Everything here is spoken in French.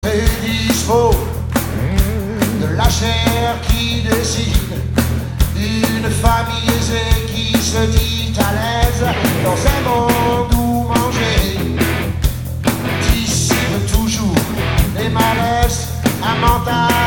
C'est dispo de la chair qui décide, une famille aisée qui se dit à l'aise dans un monde où manger dissipe toujours les malaises, un mental